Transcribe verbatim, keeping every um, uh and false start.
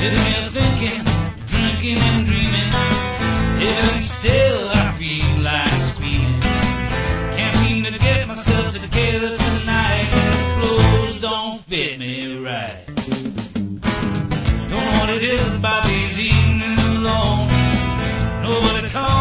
Sitting here thinking, drinking and dreaming, even still I feel like screaming. Can't seem to get myself together tonight. The clothes don't fit me right. Don't know what it is about these evenings alone. Nobody calls.